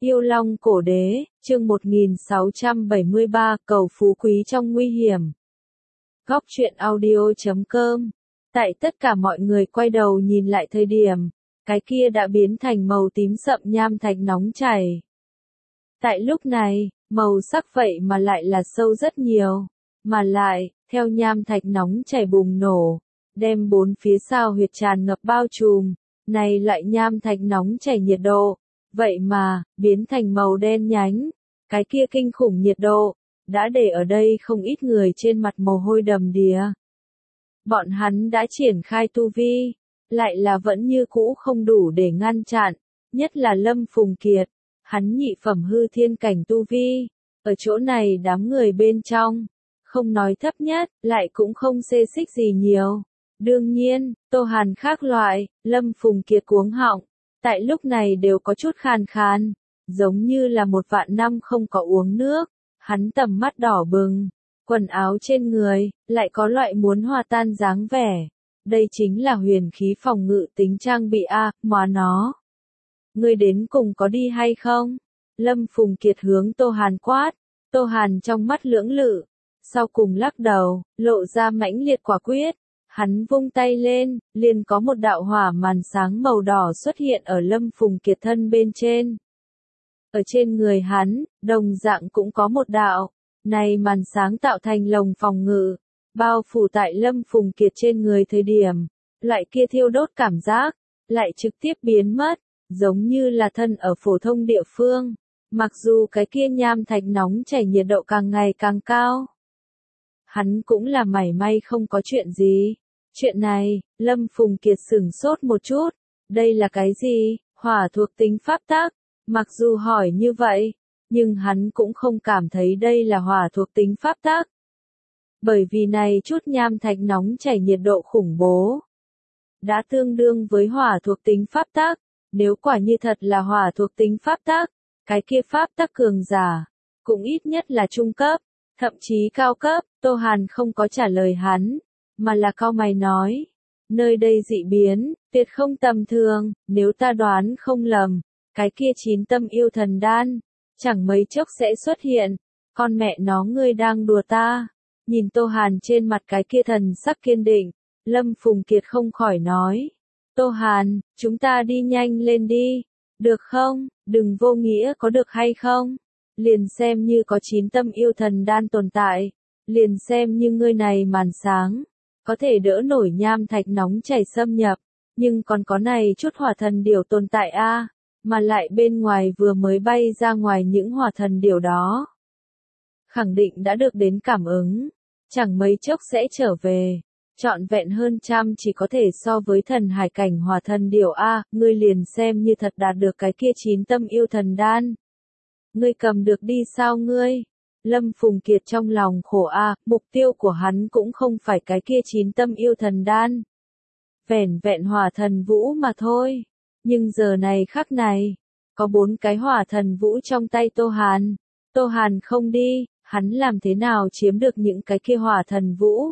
Yêu Long Cổ Đế, chương 1673, cầu phú quý trong nguy hiểm. Góc truyện audio.com. Tại tất cả mọi người quay đầu nhìn lại thời điểm, cái kia đã biến thành màu tím sậm nham thạch nóng chảy. Tại lúc này, màu sắc vậy mà lại là sâu rất nhiều, mà lại, theo nham thạch nóng chảy bùng nổ, đem bốn phía sao huyệt tràn ngập bao trùm, này loại nham thạch nóng chảy nhiệt độ. Vậy mà, biến thành màu đen nhánh, cái kia kinh khủng nhiệt độ, đã để ở đây không ít người trên mặt mồ hôi đầm đìa. Bọn hắn đã triển khai tu vi, lại là vẫn như cũ không đủ để ngăn chặn, nhất là Lâm Phùng Kiệt, hắn nhị phẩm hư thiên cảnh tu vi, ở chỗ này đám người bên trong, không nói thấp nhất, lại cũng không xê xích gì nhiều. Đương nhiên, Tô Hàn khác loại, Lâm Phùng Kiệt cuống họng. Tại lúc này đều có chút khàn khàn, giống như là 1.000 năm không có uống nước, hắn tầm mắt đỏ bừng, quần áo trên người, lại có loại muốn hòa tan dáng vẻ. Đây chính là huyền khí phòng ngự tính trang bị a, móa nó. Ngươi đến cùng có đi hay không? Lâm Phùng Kiệt hướng Tô Hàn quát, Tô Hàn trong mắt lưỡng lự, sau cùng lắc đầu, lộ ra mãnh liệt quả quyết. Hắn vung tay lên, liền có một đạo hỏa màn sáng màu đỏ xuất hiện ở Lâm Phùng Kiệt thân bên trên. Ở trên người hắn, đồng dạng cũng có một đạo, này màn sáng tạo thành lồng phòng ngự, bao phủ tại Lâm Phùng Kiệt trên người thời điểm, loại kia thiêu đốt cảm giác, lại trực tiếp biến mất, giống như là thân ở phổ thông địa phương, mặc dù cái kia nham thạch nóng chảy nhiệt độ càng ngày càng cao. Hắn cũng là mảy may không có chuyện gì. Chuyện này, Lâm Phùng Kiệt sửng sốt một chút, đây là cái gì, hỏa thuộc tính pháp tắc, mặc dù hỏi như vậy, nhưng hắn cũng không cảm thấy đây là hỏa thuộc tính pháp tắc. Bởi vì này chút nham thạch nóng chảy nhiệt độ khủng bố, đã tương đương với hỏa thuộc tính pháp tắc, nếu quả như thật là hỏa thuộc tính pháp tắc, cái kia pháp tắc cường giả, cũng ít nhất là trung cấp, thậm chí cao cấp. Tô Hàn không có trả lời hắn, mà là cau mày nói, nơi đây dị biến, tuyệt không tầm thường, nếu ta đoán không lầm, cái kia 9 tâm yêu thần đan, chẳng mấy chốc sẽ xuất hiện, con mẹ nó ngươi đang đùa ta. Nhìn Tô Hàn trên mặt cái kia thần sắc kiên định, Lâm Phùng Kiệt không khỏi nói, Tô Hàn, chúng ta đi nhanh lên đi, được không, đừng vô nghĩa có được hay không, liền xem như có 9 tâm yêu thần đan tồn tại, liền xem như ngươi này màn sáng. Có thể đỡ nổi nham thạch nóng chảy xâm nhập, nhưng còn có này chút hỏa thần điểu tồn tại a, mà lại bên ngoài vừa mới bay ra ngoài những hỏa thần điểu đó. Khẳng định đã được đến cảm ứng, chẳng mấy chốc sẽ trở về, trọn vẹn hơn trăm chỉ có thể so với thần hải cảnh hỏa thần điểu a, ngươi liền xem như thật đạt được cái kia 9 tâm yêu thần đan. Ngươi cầm được đi sao ngươi? Lâm Phùng Kiệt trong lòng khổ a, mục tiêu của hắn cũng không phải cái kia 9 tâm yêu thần đan. Vẻn vẹn hỏa thần vũ mà thôi. Nhưng giờ này khắc này, có 4 cái hỏa thần vũ trong tay Tô Hàn. Tô Hàn không đi, hắn làm thế nào chiếm được những cái kia hỏa thần vũ?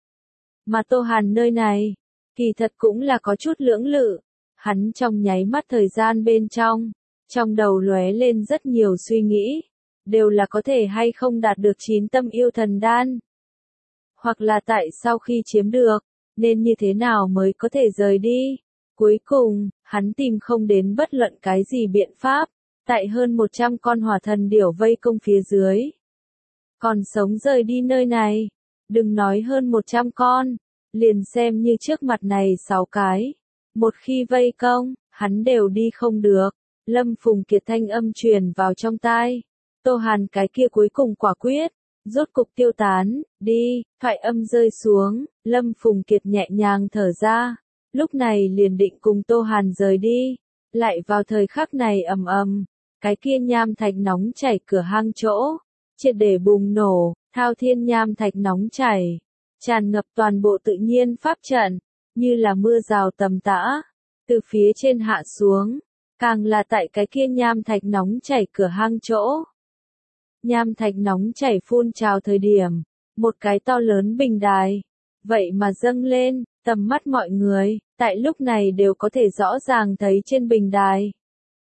Mà Tô Hàn nơi này, kỳ thật cũng là có chút lưỡng lự. Hắn trong nháy mắt thời gian bên trong đầu lóe lên rất nhiều suy nghĩ. Đều là có thể hay không đạt được 9 tâm yêu thần đan. Hoặc là tại sau khi chiếm được, nên như thế nào mới có thể rời đi. Cuối cùng, hắn tìm không đến bất luận cái gì biện pháp, tại hơn 100 con hỏa thần điểu vây công phía dưới. Còn sống rời đi nơi này, đừng nói hơn 100 con, liền xem như trước mặt này 6 cái. Một khi vây công, hắn đều đi không được. Lâm Phùng Kiệt thanh âm truyền vào trong tai. Tô Hàn cái kia cuối cùng quả quyết, rốt cục tiêu tán, đi, thoại âm rơi xuống, Lâm Phùng Kiệt nhẹ nhàng thở ra, lúc này liền định cùng Tô Hàn rời đi, lại vào thời khắc này cái kia nham thạch nóng chảy cửa hang chỗ, triệt để bùng nổ, thao thiên nham thạch nóng chảy, tràn ngập toàn bộ tự nhiên pháp trận, như là mưa rào tầm tã, từ phía trên hạ xuống, càng là tại cái kia nham thạch nóng chảy cửa hang chỗ. Nham thạch nóng chảy phun trào thời điểm, một cái to lớn bình đài, vậy mà dâng lên, tầm mắt mọi người, tại lúc này đều có thể rõ ràng thấy trên bình đài.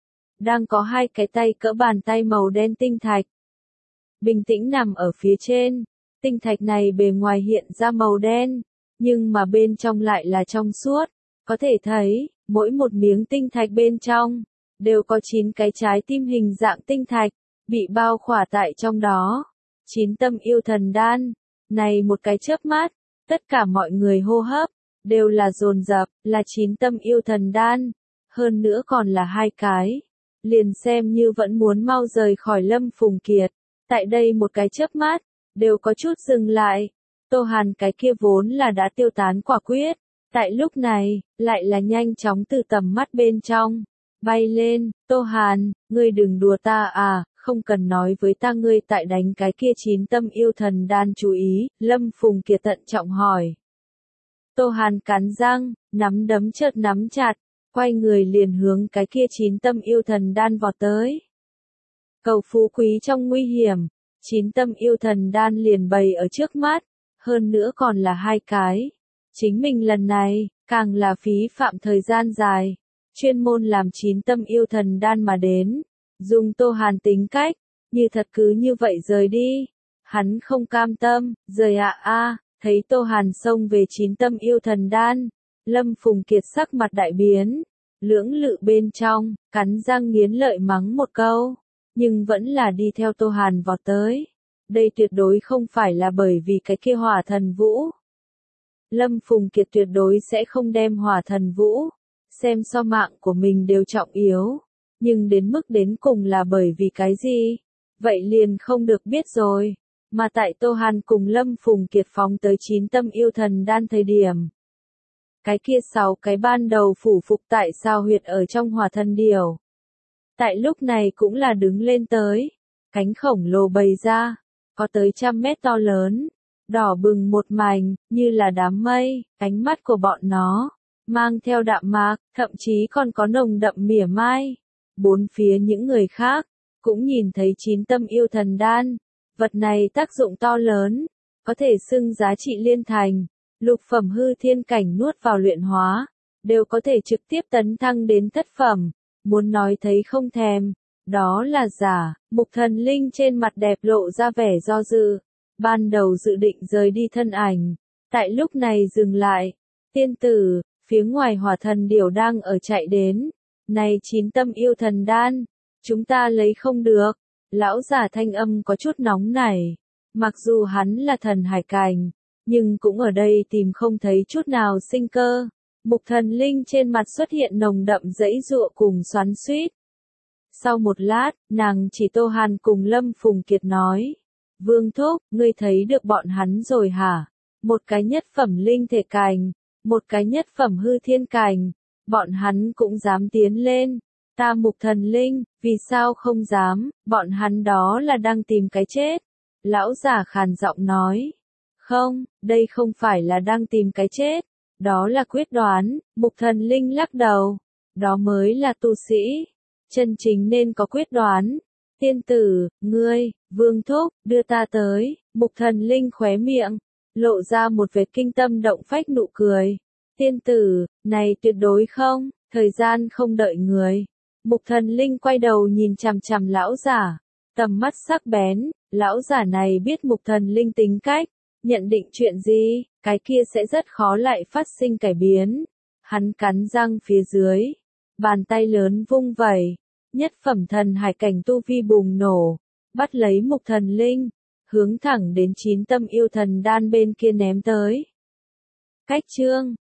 đang có hai cái tay cỡ bàn tay màu đen tinh thạch. Bình tĩnh nằm ở phía trên, tinh thạch này bề ngoài hiện ra màu đen, nhưng mà bên trong lại là trong suốt, có thể thấy, mỗi một miếng tinh thạch bên trong, đều có 9 cái trái tim hình dạng tinh thạch, bị bao khỏa tại trong đó. 9 tâm yêu thần đan, này một cái chớp mắt, tất cả mọi người hô hấp, đều là dồn dập, là 9 tâm yêu thần đan, hơn nữa còn là 2 cái. Liền xem như vẫn muốn mau rời khỏi Lâm Phùng Kiệt, tại đây một cái chớp mắt, đều có chút dừng lại. Tô Hàn cái kia vốn là đã tiêu tán quả quyết, tại lúc này, lại là nhanh chóng từ tầm mắt bên trong, bay lên. Tô Hàn, ngươi đừng đùa ta à, không cần nói với ta ngươi tại đánh cái kia 9 tâm yêu thần đan chú ý, Lâm Phùng Kiệt tận trọng hỏi. Tô Hàn cắn răng, nắm đấm chợt nắm chặt, quay người liền hướng cái kia 9 tâm yêu thần đan vọt tới. Cầu phú quý trong nguy hiểm, 9 tâm yêu thần đan liền bày ở trước mắt, hơn nữa còn là 2 cái. Chính mình lần này, càng là phí phạm thời gian dài, chuyên môn làm 9 tâm yêu thần đan mà đến, dùng Tô Hàn tính cách, như thật cứ như vậy rời đi. Hắn không cam tâm, rời thấy Tô Hàn xông về 9 tâm yêu thần đan, Lâm Phùng Kiệt sắc mặt đại biến, lưỡng lự bên trong, cắn răng nghiến lợi mắng một câu, nhưng vẫn là đi theo Tô Hàn vọt tới. Đây tuyệt đối không phải là bởi vì cái kia hỏa thần vũ. Lâm Phùng Kiệt tuyệt đối sẽ không đem hỏa thần vũ, xem so mạng của mình đều trọng yếu, nhưng đến mức đến cùng là bởi vì cái gì? Vậy liền không được biết rồi. Mà tại Tô Hàn cùng Lâm Phùng Kiệt phóng tới 9 tâm yêu thần đan thời điểm. Cái kia 6 cái ban đầu phủ phục tại sao huyệt ở trong hỏa thần điểu. Tại lúc này cũng là đứng lên tới, cánh khổng lồ bày ra, có tới 100 mét to lớn, đỏ bừng một mảnh, như là đám mây, ánh mắt của bọn nó, mang theo đạm mạc, thậm chí còn có nồng đậm mỉa mai. Bốn phía những người khác, cũng nhìn thấy 9 tâm yêu thần đan, vật này tác dụng to lớn, có thể xưng giá trị liên thành, lục phẩm hư thiên cảnh nuốt vào luyện hóa, đều có thể trực tiếp tấn thăng đến thất phẩm, muốn nói thấy không thèm, đó là giả. Mục Thần Linh trên mặt đẹp lộ ra vẻ do dự, ban đầu dự định rời đi thân ảnh, tại lúc này dừng lại. Tiên tử, phía ngoài hỏa thần điểu đang ở chạy đến, này 9 tâm yêu thần đan, chúng ta lấy không được. Lão giả thanh âm có chút nóng nảy, mặc dù hắn là thần hải cảnh, nhưng cũng ở đây tìm không thấy chút nào sinh cơ. Mục Thần Linh trên mặt xuất hiện nồng đậm giãy giụa cùng xoắn xuýt. Sau một lát, nàng chỉ Tô Hàn cùng Lâm Phùng Kiệt nói, Vương Thúc, ngươi thấy được bọn hắn rồi hả? Một cái nhất phẩm linh thể cảnh, một cái nhất phẩm hư thiên cảnh, bọn hắn cũng dám tiến lên. Ta Mục Thần Linh, vì sao không dám, bọn hắn đó là đang tìm cái chết. Lão giả khàn giọng nói, không, đây không phải là đang tìm cái chết, đó là quyết đoán. Mục Thần Linh lắc đầu, đó mới là tu sĩ, chân chính nên có quyết đoán. Tiên tử, ngươi, Vương Thúc, đưa ta tới. Mục Thần Linh khóe miệng, lộ ra một vệt kinh tâm động phách nụ cười. Tiên tử, này tuyệt đối không, thời gian không đợi người. Mục Thần Linh quay đầu nhìn chằm chằm lão giả, tầm mắt sắc bén. Lão giả này biết Mục Thần Linh tính cách, nhận định chuyện gì, cái kia sẽ rất khó lại phát sinh cải biến. Hắn cắn răng phía dưới, bàn tay lớn vung vẩy, nhất phẩm thần hải cảnh tu vi bùng nổ, bắt lấy Mục Thần Linh, hướng thẳng đến 9 tâm yêu thần đan bên kia ném tới. Cách chương